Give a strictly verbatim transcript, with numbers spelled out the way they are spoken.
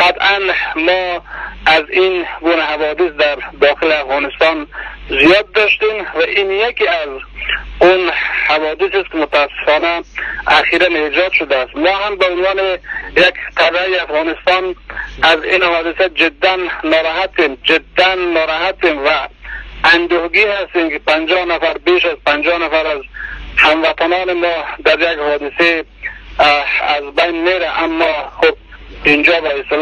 قطعا ما از این گونه حوادث در داخل افغانستان زیاد داشتیم و این یکی از اون حوادث است که متاسفانه اخیراً ایجاد شده است. ما هم به عنوان یک طبعه افغانستان از این حوادث جدا ناراحتیم جدا ناراحتیم و اندوهگین هستیم که پنجاه نفر بیش از پنجاه نفر از هموطنان ما در یک حادثه از بین میره. اما خب اینجا به حساب